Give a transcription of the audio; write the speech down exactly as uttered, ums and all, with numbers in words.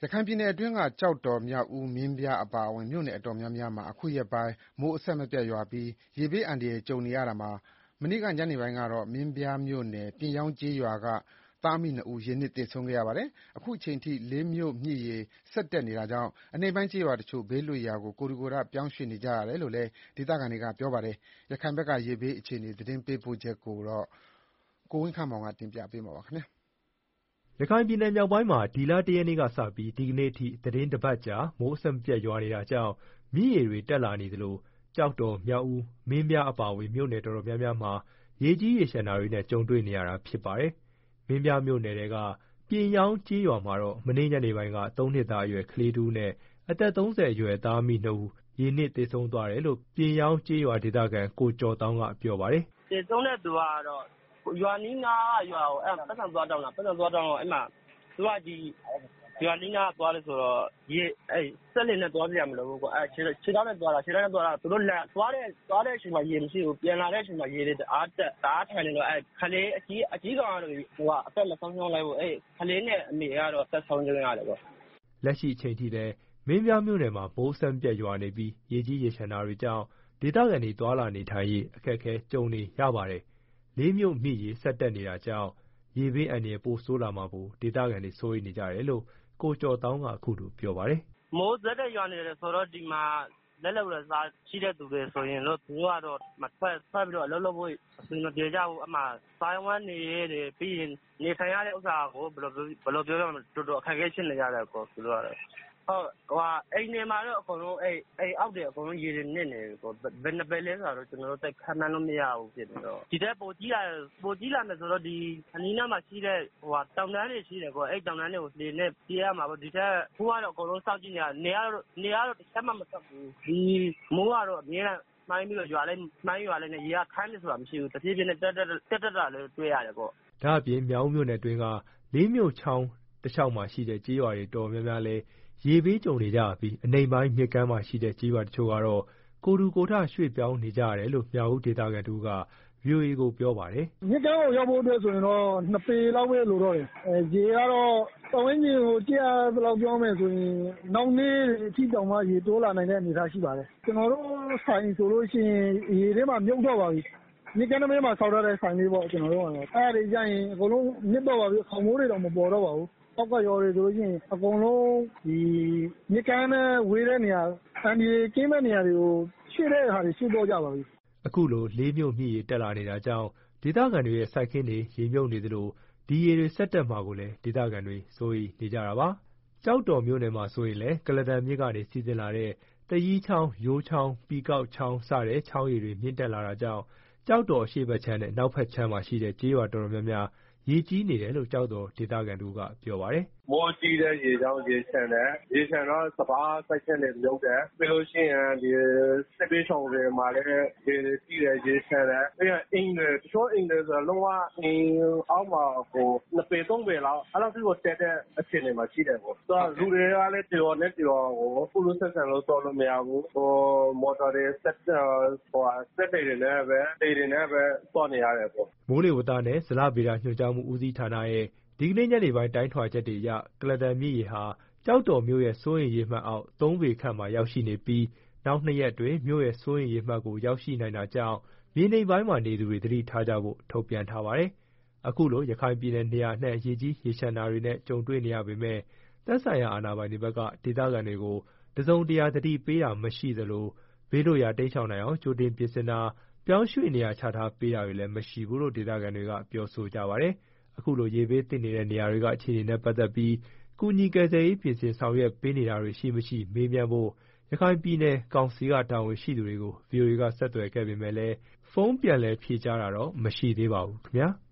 ရခိုင်ပြည်နယ်အတွင်းက ကျောက်တော်၊ မြောက်ဦး၊ မင်းပြားအပါအဝင်မြို့နယ်အတော်များများမှာ အခုရက်ပိုင်း မိုးအဆက်မပြတ်ရွာပြီး ရေဘေးအန္တရာယ်ကြုံနေရတာမှာ မနေ့ကညနေပိုင်းကတော့ မင်းပြားမြို့နယ် ပြင်ယောင်းကျေးရွာက သားအမိနှစ်ဦး ရေနစ်သေဆုံးခဲ့ရပါတယ်။ အခုချိန်ထိ လေးမြို့မြစ်ရေ ဆက်တက်နေတာကြောင့် အနိမ့်ပိုင်းကျေးရွာတချို့ ဘေးလွတ်ရာကို ကိုယ်ထူကိုယ်ထ ပြောင်းရွှေ့နေကြရတယ်လို့လည်း ဒေသခံတွေက ပြောပါတယ်။ ရခိုင်ဘက်က ရေဘေးအခြေအနေ သတင်းပေးပို့ချက်ကို ကိုဝင်းခန့်မောင်က တင်ပြပေးထားပါတယ်။ရခိုင်ပြည်နယ်မြောက်ပိုင်းမှာ ဒီလ ၁ ရက်နေ့ကစပြီး ဒီကနေ့အထိ သီတင်းတပတ်ကြာ မိုးအဆက်မပြတ်ရွာနေတာကြောင့် မြစ်ရေတွေတက်လာနေသလို ကျောက်တော်၊ မြောက်ဦး၊ မင်းပြားအပါအဝင် မြို့နယ်တော်တော်များများမှာ ရေကြီးရေလျှံတာတွေနဲ့ ကြုံတွေ့နေရတာဖြစ်ပါတယ်။ မင်းပြားမြို့နယ်ထဲက ပြင်ယောင်းကျေးရွာမှာတော့ မနေ့ညနေပိုင်းက သုံးနှစ်သားအရွယ် ကလေးတဦးနဲ့ အသက် ၃၀ အရွယ် သားအမိနှစ်ဦး ရေနစ်သေဆုံးသွားတယ်လို့ ပြင်ယောင်းကျေးရွာဒေသခံ ကိုကျော်သောင်းကပြောပါတယ်။ “သေဆုံးတဲ့သူကတော့ ရွာနီးနားကရွာကို ပိုက်ဆံသွားတောင်းတာ ပိုက်ဆံသွားတောင်းတော့ သူကရွာနီးနားကသွားတယ်ဆိုတော့ စက်လှေနဲ့သွားစရာမလိုဘူး။ ခြေထောက်နဲ့သွားတာ သူတို့သွားတဲ့အချိန်မှာရေမရှိဘူး။ ပြန်လာတဲ့အချိန်မှာ ရေတွေတအားတက် တအားထန်နေတော့ ကလေးအကြီးကောင်ကတော့ အသက်မဆုံးရှုံးလိုက်ဘူး။ ကလေးနဲ့အမေကတော့ အသက်ဆုံးရှုံးလိုက်တယ်။ ” လက်ရှိအချိန်ထိလည်း မင်းပြားမြို့နယ်မှာ မိုးအဆက်မပြတ်ရွာနေပြီး ရေကြီးရေလျှံတာတွေကြောင့် ဒေသခံတွေသွားလာနေထိုင်ရေး အခက်အခဲကြုံနေရပါတယ်။ လေးမြို့မြစ်ရေ ဆက်တက်နေတာကြောင့် ရေဘေးအန္တရာယ်ပိုဆိုးလာမှာကို ဒေသခံတွေစိုးရိမ်နေကြတယ်လို့ ကိုကျော်သောင်းက အခုလိုပြောပါတယ်။ “မိုးဆက်တိုက်ရွာနေတယ်ဆိုတော့ ဒီမှာလက်လုပ်လက်စားရှိတဲ့သူတွေဆိုရင်တော့ သူတို့ကတော့ ထွက်ပြီးတော့ အလုပ်လုပ်ဖို့အဆင်မပြေကြဘူး။ စားဝတ်နေရေးတွေ ပြီးရင်နေထိုင်ရတဲ့ဥစ္စာကို ဘယ်လိုပြောရမလဲ တော်တော်အခက်အခဲဖြစ်နေကြတယ်။ အိမ်တွေမှာတော့ အိမ်အောက်တွေအကုန်လုံး ရေတွေနစ်နေပြီ။ ဘယ်နှစ်ပေလဲဆိုတာတော့ ကျနော်တို့ ခန့်မှန်းလို့မရဘူး။ ဒီထက်ပိုကြီးလာမယ်ဆိုတော့ အနီးအနားမှာရှိတဲ့ တောင်တန်းတွေရှိတယ်။ အဲဒီတောင်တန်းတွေကို လှေနဲ့ပြေးရမှာပေါ့။ အခုကတော့ အကုန်လုံးစောင့်ကြည့်နေရတယ်။ နေကတော့ တချက်မှမထွက်ဘူး။ မိုးကတော့ အမြဲတမ်းမှိုင်းပြီးတော့ ရွာလိုက်နဲ့ ရေကခမ်းတယ်ဆိုတာမရှိဘူး။ တဖြည်းဖြည်းနဲ့ တက်တက်လာလည်းတွေ့ရတယ်။” ဒါ့အပြင် မြောက်ဦးမြို့နယ်အတွင်းက လေးမြို့ချောင်းတလျှောက်မှာရှိတဲ့ ကျေးရွာတွေတော်တော်များများလည်း ရေဘေးကြုံနေကြရပြီး အနိမ့်ပိုင်းမြစ်ကမ်းမှာရှိတဲ့ ကျေးရွာတချို့ကတော့ ကိုယ်ထူကိုယ်ထ ရွှေ့ပြောင်းနေကြရတယ်လို့ မြောက်ဦးဒေသခံတဦးက ဗွီအိုအေကိုပြောပါတယ်။ “မြစ်ကမ်းကိုရောက်ဖို့အတွက်ဆိုရင်တော့ နှစ်ပေလောက်ပဲလိုတော့တယ်။ ရေကတော့ ပတ်ဝန်းကျင်ကို ကြည့်ရသလောက်ပြောမယ်ဆိုရင် နောက်နေ့တွေအထိတောင်မှ ရေတိုးလာနိုင်တဲ့အနေအထားရှိပါတယ်။ ကျနော်တို့ဆိုင်ဆိုလို့ရှိရင် ရေထဲမှာမြုပ်သွားပါပြီ။ မြစ်ကမ်းနဘေးမှာ ဆောက်ထားတဲ့ဆိုင်လေးပေါ့။ အဲဒါတွေကျရင် အကုန်လုံးနစ်တော့ပါပြီ။ ခေါင်မိုးတွေတောင် မပေါ်တော့ပါဘူး။ အောက်ကရွာတွေဆိုလို့ရှိရင် အကုန်လုံးမြစ်ကမ်းနဲ့ဝေးတဲ့နေရာ အန္တရာယ်ကင်းမယ့်နေရာတွေကို ရွှေ့တဲ့ဟာတွေ ရွှေ့သွားကြပါပြီ။ ” အခုလို လေးမြို့မြစ်ရေတက်လာနေတာကြောင့် ဒေသခံတွေရဲ့ စိုက်ခင်းတွေ ရေမြုပ်နေသလို ဒီရေတွေဆက်တက်မှာကိုလည်း ဒေသခံတွေ စိုးရိမ်နေကြတာပါ။ ကျောက်တော်မြို့နယ်မှာဆိုရင်လည်း ကုလားတန်မြစ်ကနေ စီးဆင်းလာတဲ့ သရီးချောင်း၊ ယိုးချောင်း၊ ပီကောက်ချောင်း စတဲ့ချောင်းရေတွေ မြင့်တက်လာတာကြောင့် ကျောက်တော်အရှေ့ဘက်ခြမ်းနဲ့ အနောက်ဘက်ခြမ်းမှာရှိတဲ့ ကျေးရွာတော်တော်များများ ရေကြီးနေတယ်လို့ ကျောက်တော်ဒေသခံတဦးကပြောပါတယ်။ “မိုးကြီးတဲ့ရေကြောင့် ရေလျှံတယ်။ ရေလျှံတော့ စပါးစိုက်ခင်းတွေမြုပ်တယ်။ ပြီးလို့ရှိရင် စစ်ဘေးရှောင်တွေမှာလည်း ရေတွေကြီးတယ်။ ရေလျှံတယ်။ ပြီးတော့ အိမ်တွေ တချို့အိမ်တွေဆိုရင် လုံးဝအိမ်အောက်မှာကို နှစ်ပေသုံးပေလောက် အဲလောက်ထိကိုတက်တဲ့အခြေအနေမှာရှိတယ်။ လူတွေကလည်း တရွာနဲ့ တရွာကို ကူးလူးဆက်ဆံလို့သွားလို့မရဘူး။ မော်တော်တွေ စက်လှေတွေနဲ့ပဲ သွားနေရတယ်။ ” မိုးလေဝသနဲ့ ဇလဗေဒညွှန်ကြားမှုဦးစီးဌာနရဲ့ ဒီကနေ့ညနေပိုင်း တိုင်းထွာချက်တွေအရ ကုလားတန်မြစ်ရေဟာ ကျောက်တော်မြို့ရဲ့ စိုးရိမ်ရေမှတ်အောက် သုံးပေခန့်မှာရောက်ရှိနေပြီး နောက်နှစ်ရက်အတွင်း မြို့ရဲ့စိုးရိမ်ရေမှတ်ကို ရောက်ရှိနိုင်တာကြောင့် မြေနိမ့်ပိုင်းမှာနေသူတွေ သတိထားကြဖို့ ထုတ်ပြန်ထားပါတယ်။ အခုလို ရခိုင်ပြည်နယ်နေရာအနှံ့ ရေကြီးရေလျှံတာတွေနဲ့ ကြုံတွေ့နေရပေမဲ့ သက်ဆိုင်ရာအာဏာပိုင်တွေဘက်က ဒေသခံတွေကို တစုံတရာသတိပေးတာမရှိသလို ဘေးလွတ်ရာတိမ်းရှောင်နိုင်အောင် ကြိုတင်ပြင်ဆင်တာ ပြောင်းရွှေ့နေရာချထားပေးတာတွေလည်း မရှိဘူးလို့ ဒေသခံတွေကပြောဆိုကြပါတယ်။ အခုလို ရေဘေးသင့်နေတဲ့နေရာတွေက အခြေအနေနဲ့ပတ်သက်ပြီး ကူညီကယ်ဆယ်ရေးပြင်ဆင်ဆောင်ရွက်ပေးနေတာတွေရှိမရှိ မေးမြန်းဖို့ ရခိုင်ပြည်နယ်ကောင်စီက တာဝန်ရှိသူတွေကို ဗွီအိုအေက ဆက်သွယ်ခဲ့ပေမဲ့လည်း ဖုန်းပြန်လည်ဖြေကြားတာတော့ မရှိသေးပါဘူးခင်ဗျာ။